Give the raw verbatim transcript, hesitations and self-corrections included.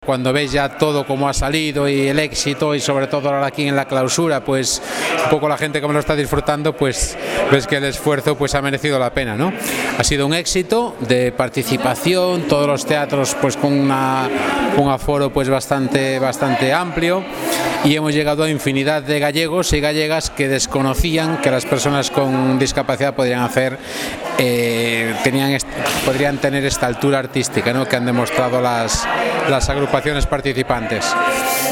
Cuando ves ya todo como ha salido y el éxito, y sobre todo ahora aquí en la clausura, pues un poco la gente como lo está disfrutando, pues ves que el esfuerzo pues ha merecido la pena, ¿no? Ha sido un éxito de participación, todos los teatros pues con una, un aforo pues bastante, bastante amplio, y hemos llegado a infinidad de gallegos y gallegas que desconocían que las personas con discapacidad podrían hacer, eh, tenían, podrían tener esta altura artística, ¿no?, que han demostrado las, las agrupaciones participantes.